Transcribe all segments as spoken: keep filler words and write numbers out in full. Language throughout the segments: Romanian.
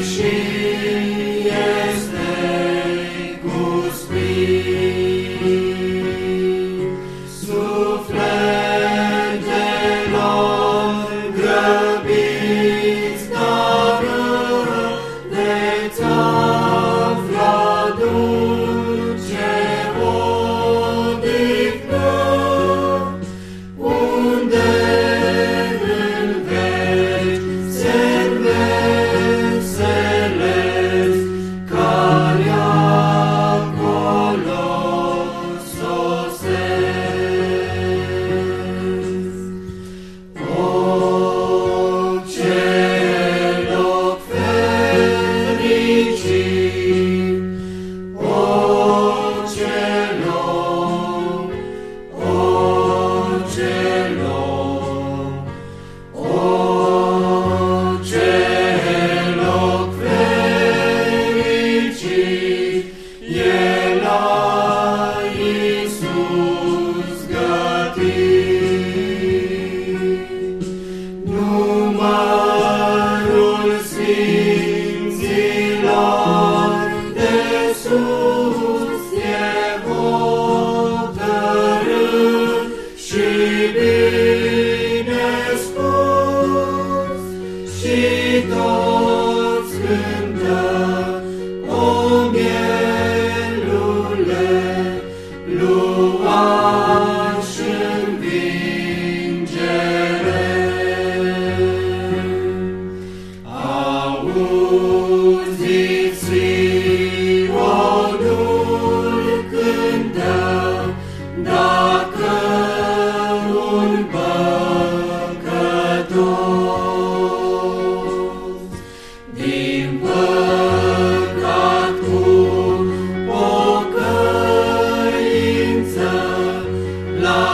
și este cuspit. Sufletelor grăbiți, dară de ți-afla dulce odihnă, unde în veci se înveselesc, care acolo sosesc. O, ce loc fericit! O, ce loc! O, ce loc! O, ce loc fericit! E la Iisus gătit. Numărul sfinților de sus e hotărât și bine spus, și toți cântă: O, mielule, luași învingere. Auziți Sionul cântă, dacă un păcătos din păcat cu pocăință la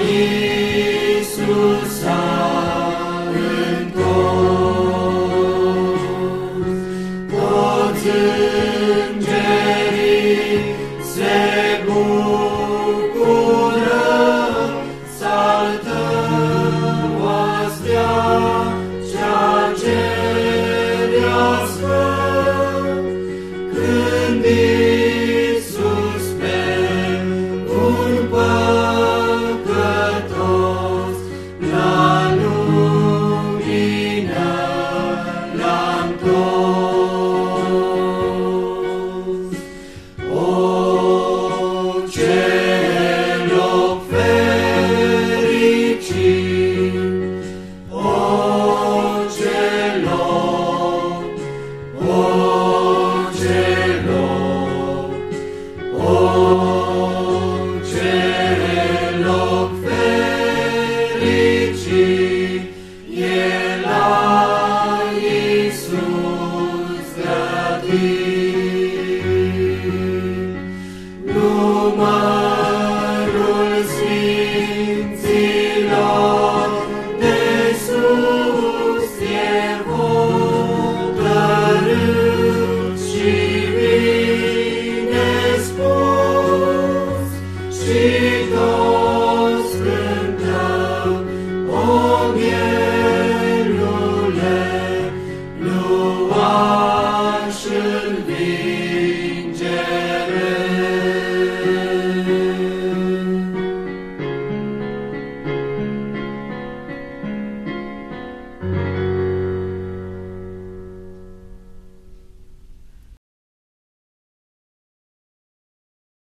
Iisus s-a întors. Toți îngerii se bucură, saltă oastea cea cerească, când Iisus pe un păcătos la lumină l-a întors. O, ce loc fericit! O, ce loc! O, ce loc! O, ce loc fericit! E la Iisus gătit. Numărul sfinților de sus e hotărât și bine spus, și toți cântăm: O, mielule, luași învingere.